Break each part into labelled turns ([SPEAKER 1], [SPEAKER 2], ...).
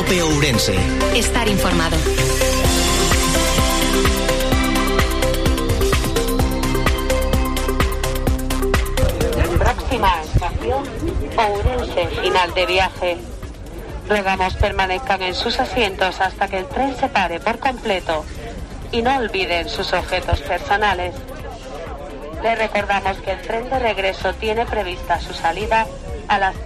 [SPEAKER 1] COPE Ourense.
[SPEAKER 2] Estar informado.
[SPEAKER 3] Próxima estación, Ourense, final de viaje. Rogamos permanezcan en sus asientos hasta que el tren se pare por completo y no olviden sus objetos personales. Les recordamos que el tren de regreso tiene prevista su salida a las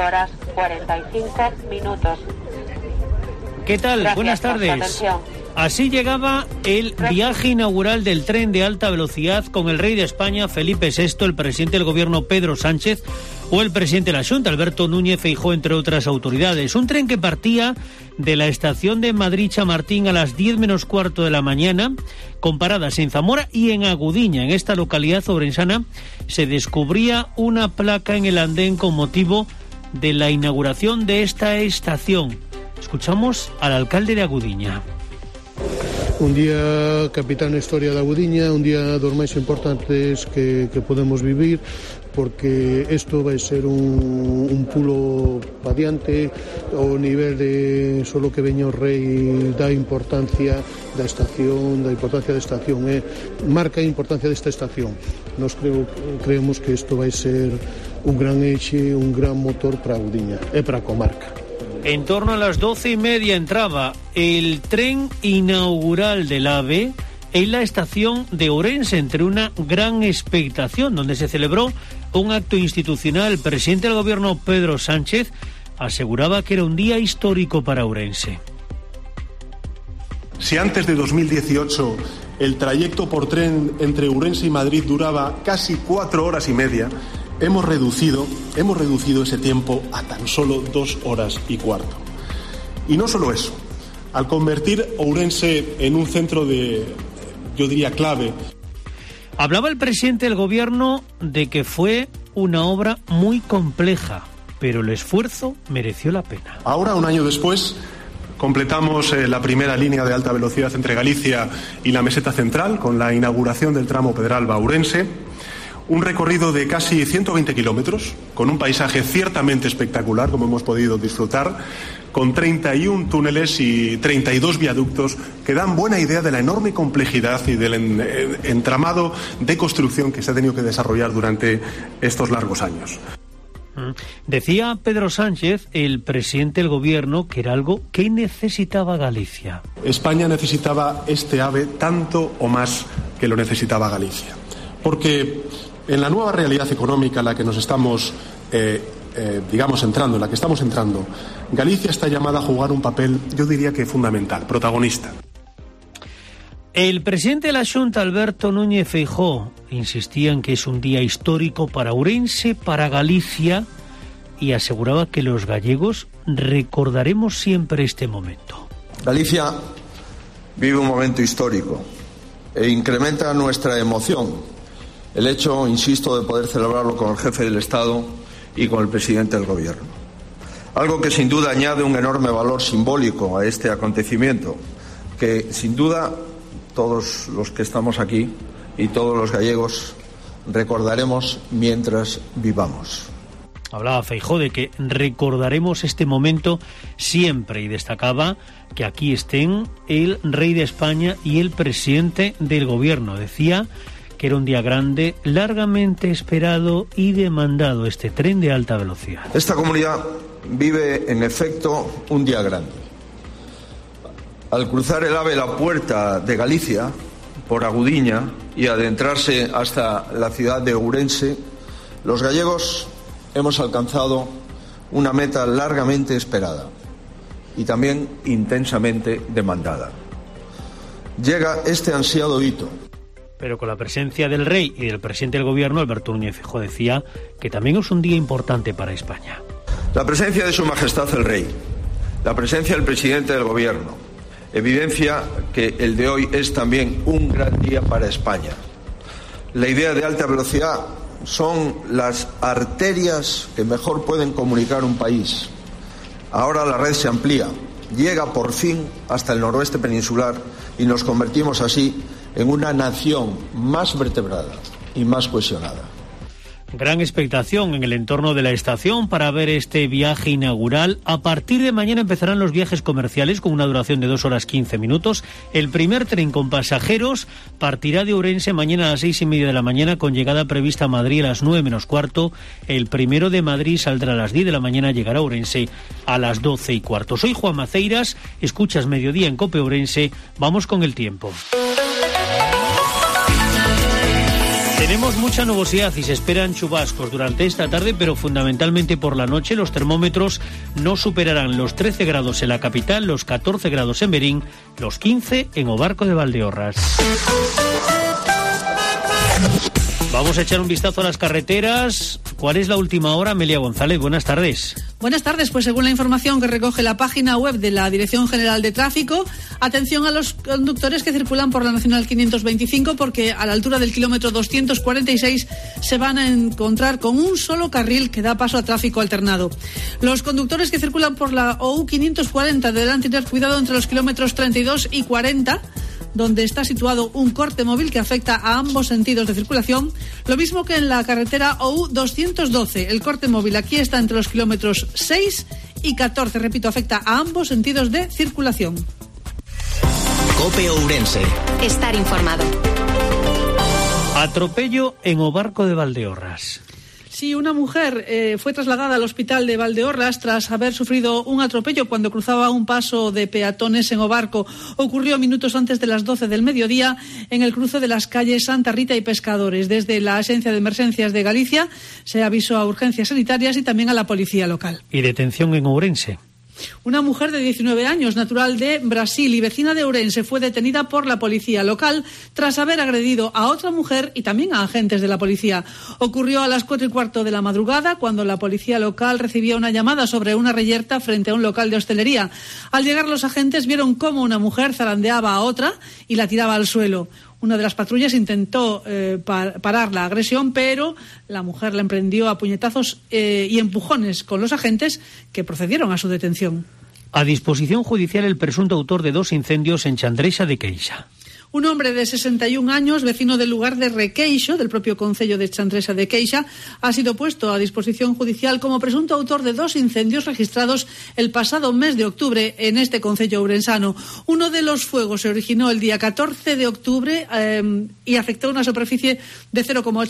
[SPEAKER 3] 13:45.
[SPEAKER 4] ¿Qué tal?
[SPEAKER 3] Gracias.
[SPEAKER 4] Buenas tardes. Así llegaba el viaje inaugural del tren de alta velocidad con el rey de España, Felipe VI, el presidente del gobierno, Pedro Sánchez, o el presidente de la Xunta, Alberto Núñez Feijóo, entre otras autoridades. Un tren que partía de la estación de Madrid-Chamartín a las 10 menos cuarto de la mañana, con paradas en Zamora y en Agudiña. En esta localidad ourensana se descubría una placa en el andén con motivo de la inauguración de esta estación. Escuchamos al alcalde de Agudiña.
[SPEAKER 5] Un día capitán na historia da Agudiña, un día dos máis importantes que podemos vivir, porque isto vai ser un pulo pa diante ao nivel de solo que veña o rei da importancia da estación, marca a importancia desta estación. Nos creemos que isto vai ser un gran eixe, un gran motor para Agudiña e para a comarca.
[SPEAKER 4] En torno a las 12:30 entraba el tren inaugural del AVE en la estación de Ourense, entre una gran expectación, donde se celebró un acto institucional. El presidente del gobierno, Pedro Sánchez, aseguraba que era un día histórico para Ourense.
[SPEAKER 6] Si antes de 2018 el trayecto por tren entre Ourense y Madrid duraba casi 4 horas y media, hemos reducido ese tiempo a tan solo 2 horas y cuarto. Y no solo eso, al convertir Ourense en un centro yo diría clave.
[SPEAKER 4] Hablaba el presidente del gobierno de que fue una obra muy compleja, pero el esfuerzo mereció la pena.
[SPEAKER 6] Ahora, un año después, completamos la primera línea de alta velocidad entre Galicia y la Meseta Central con la inauguración del tramo Pedralba-Ourense. Un recorrido de casi 120 kilómetros, con un paisaje ciertamente espectacular, como hemos podido disfrutar, con 31 túneles y 32 viaductos que dan buena idea de la enorme complejidad y del entramado de construcción que se ha tenido que desarrollar durante estos largos años.
[SPEAKER 4] Decía Pedro Sánchez, el presidente del gobierno, que era algo que necesitaba Galicia.
[SPEAKER 6] España necesitaba este AVE tanto o más que lo necesitaba Galicia. Porque en la nueva realidad económica en la que nos estamos, entrando, en la que estamos entrando, Galicia está llamada a jugar un papel, yo diría que fundamental, protagonista.
[SPEAKER 4] El presidente de la Xunta, Alberto Núñez Feijóo, insistía en que es un día histórico para Ourense, para Galicia, y aseguraba que los gallegos recordaremos siempre este momento.
[SPEAKER 7] Galicia vive un momento histórico e incrementa nuestra emoción el hecho, insisto, de poder celebrarlo con el jefe del Estado y con el presidente del Gobierno. Algo que sin duda añade un enorme valor simbólico a este acontecimiento, que sin duda todos los que estamos aquí y todos los gallegos recordaremos mientras vivamos.
[SPEAKER 4] Hablaba Feijóo de que recordaremos este momento siempre y destacaba que aquí estén el rey de España y el presidente del Gobierno. Decía que era un día grande, largamente esperado y demandado, este tren de alta velocidad.
[SPEAKER 7] Esta comunidad vive, en efecto, un día grande. Al cruzar el AVE la puerta de Galicia, por Agudiña, y adentrarse hasta la ciudad de Ourense, los gallegos hemos alcanzado una meta largamente esperada y también intensamente demandada. Llega este ansiado hito.
[SPEAKER 4] Pero con la presencia del rey y del presidente del gobierno, Alberto Núñez Feijóo, decía que también es un día importante para España.
[SPEAKER 7] La presencia de Su Majestad el Rey, la presencia del presidente del gobierno, evidencia que el de hoy es también un gran día para España. La idea de alta velocidad son las arterias que mejor pueden comunicar un país. Ahora la red se amplía, llega por fin hasta el noroeste peninsular y nos convertimos así en una nación más vertebrada y más cohesionada.
[SPEAKER 4] Gran expectación en el entorno de la estación para ver este viaje inaugural. A partir de mañana empezarán los viajes comerciales con una duración de 2 horas 15 minutos. El primer tren con pasajeros partirá de Ourense mañana a las 6:30 de la mañana, con llegada prevista a Madrid a las 9 menos cuarto. El primero de Madrid saldrá a las 10 de la mañana, llegará a Ourense a las 12 y cuarto. Soy Juan Maceiras, escuchas Mediodía en COPE Ourense. Vamos con el tiempo. Tenemos mucha nubosidad y se esperan chubascos durante esta tarde, pero fundamentalmente por la noche. Los termómetros no superarán los 13 grados en la capital, los 14 grados en Berín, los 15 en Obarco de Valdeorras. Vamos a echar un vistazo a las carreteras. ¿Cuál es la última hora? Amelia González, buenas tardes.
[SPEAKER 1] Buenas tardes, pues según la información que recoge la página web de la Dirección General de Tráfico, atención a los conductores que circulan por la Nacional 525, porque a la altura del kilómetro 246 se van a encontrar con un solo carril que da paso a tráfico alternado. Los conductores que circulan por la OU 540 deberán tener cuidado entre los kilómetros 32 y 40, donde está situado un corte móvil que afecta a ambos sentidos de circulación, lo mismo que en la carretera OU 212. El corte móvil aquí está entre los kilómetros 6 y 14, repito, afecta a ambos sentidos de circulación.
[SPEAKER 2] COPE Ourense.
[SPEAKER 8] Estar informado.
[SPEAKER 4] Atropello en Obarco de Valdeorras.
[SPEAKER 1] Sí, una mujer fue trasladada al hospital de Valdeorras tras haber sufrido un atropello cuando cruzaba un paso de peatones en Obarco. Ocurrió minutos antes de las 12 del mediodía en el cruce de las calles Santa Rita y Pescadores. Desde la Agencia de Emergencias de Galicia se avisó a urgencias sanitarias y también a la policía local.
[SPEAKER 4] ¿Y detención en Ourense?
[SPEAKER 1] Una mujer de 19 años, natural de Brasil y vecina de Ourense, fue detenida por la policía local tras haber agredido a otra mujer y también a agentes de la policía. Ocurrió a las 4:15 de la madrugada, cuando la policía local recibía una llamada sobre una reyerta frente a un local de hostelería. Al llegar los agentes vieron cómo una mujer zarandeaba a otra y la tiraba al suelo. Una de las patrullas intentó parar la agresión, pero la mujer la emprendió a puñetazos y empujones con los agentes, que procedieron a su detención.
[SPEAKER 4] A disposición judicial el presunto autor de 2 incendios en Chandrexa de Queixa.
[SPEAKER 1] Un hombre de 61 años, vecino del lugar de Requeixo, del propio concello de Chandrexa de Queixa, ha sido puesto a disposición judicial como presunto autor de 2 incendios registrados el pasado mes de octubre en este concello ourensano. Uno de los fuegos se originó el día 14 de octubre y afectó una superficie de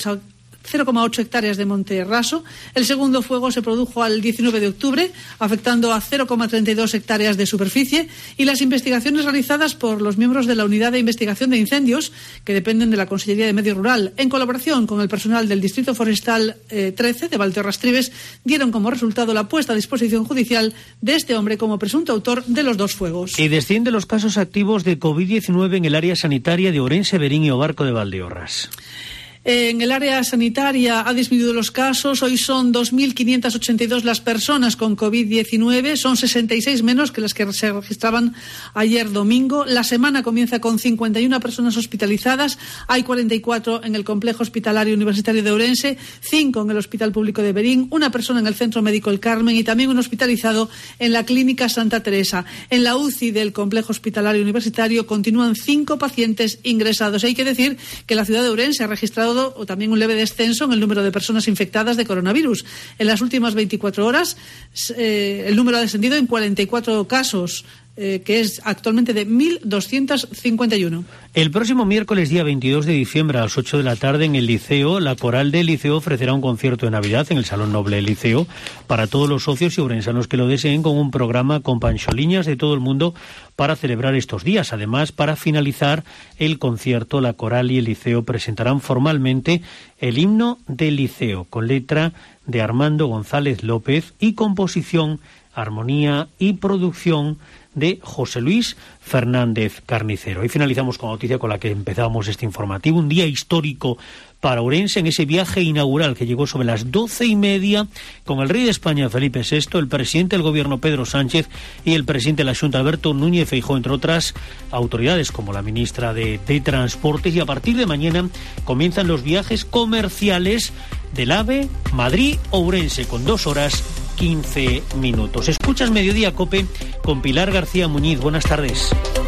[SPEAKER 1] 0,8 hectáreas de monte raso. El segundo fuego se produjo al 19 de octubre, afectando a 0,32 hectáreas de superficie, y las investigaciones realizadas por los miembros de la Unidad de Investigación de Incendios, que dependen de la Consellería de Medio Rural, en colaboración con el personal del Distrito Forestal 13 de Valdeorras Trives, dieron como resultado la puesta a disposición judicial de este hombre como presunto autor de los 2 fuegos.
[SPEAKER 4] Y descienden los casos activos de COVID-19 en el área sanitaria de Ourense, Berín y Obarco de Valdeorras.
[SPEAKER 1] En el área sanitaria ha disminuido los casos. Hoy son 2.582 las personas con COVID-19. Son 66 menos que las que se registraban ayer domingo. La semana comienza con 51 personas hospitalizadas. Hay 44 en el complejo hospitalario universitario de Ourense, 5 en el Hospital Público de Berín, 1 persona en el Centro Médico El Carmen y también un hospitalizado en la Clínica Santa Teresa. En la UCI del complejo hospitalario universitario continúan 5 pacientes ingresados. Hay que decir que la ciudad de Ourense ha registrado o también un leve descenso en el número de personas infectadas de coronavirus. En las últimas 24 horas el número ha descendido en 44 casos, que es actualmente de 1.251.
[SPEAKER 4] El próximo miércoles, día 22 de diciembre, a las 8 de la tarde, en el Liceo, la Coral del Liceo ofrecerá un concierto de Navidad en el Salón Noble del Liceo para todos los socios y ourensanos que lo deseen, con un programa con pancholiñas de todo el mundo para celebrar estos días. Además, para finalizar el concierto, la Coral y el Liceo presentarán formalmente el himno del Liceo, con letra de Armando González López y composición, armonía y producción de José Luis Fernández Carnicero. Y finalizamos con la noticia con la que empezábamos este informativo. Un día histórico para Ourense en ese viaje inaugural que llegó sobre las 12:30 con el rey de España, Felipe VI, el presidente del gobierno, Pedro Sánchez, y el presidente de la Xunta, Alberto Núñez Feijóo, entre otras autoridades como la ministra de Transportes. Y a partir de mañana comienzan los viajes comerciales del AVE Madrid-Ourense con 2 horas 15 minutos. Escuchas Mediodía COPE con Pilar García Muñiz. Buenas tardes.